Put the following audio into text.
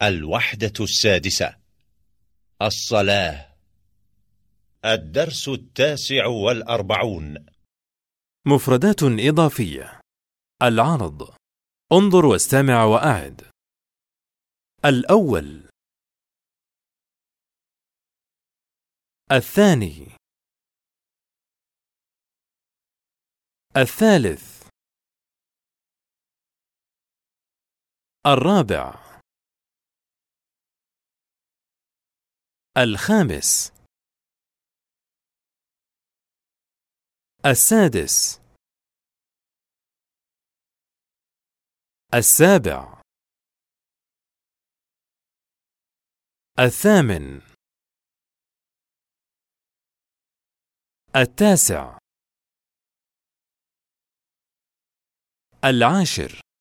الوحدة السادسة. الصلاة. الدرس 49. مفردات إضافية. العرض: انظر واستمع وأعد. الأول، الثاني، الثالث، الرابع، الخامس، السادس، السابع، الثامن، التاسع، العاشر.